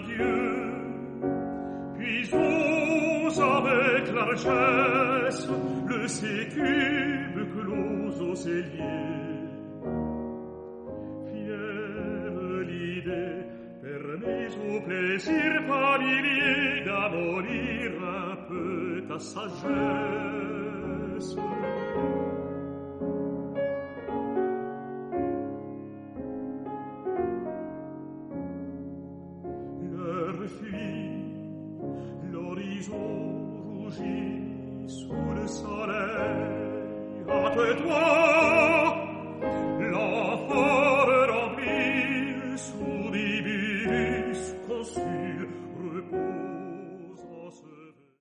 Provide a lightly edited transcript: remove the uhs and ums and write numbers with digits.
Dieu. Puis ose avec largesse le sécube clos aux celliers. Fière l'idée permet au plaisir familier d'abolir un peu ta sagesse. L'heure fuit, l'horizon rougit sous le soleil. Hâte-toi